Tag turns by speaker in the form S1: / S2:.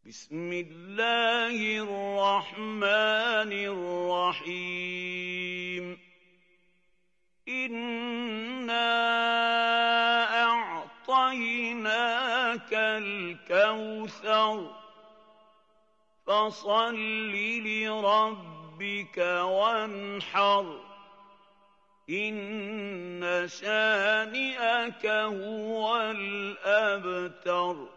S1: بسم الله الرحمن الرحيم إنا أعطيناك الكوثر فصل لربك وانحر إن شانئك هو الأبتر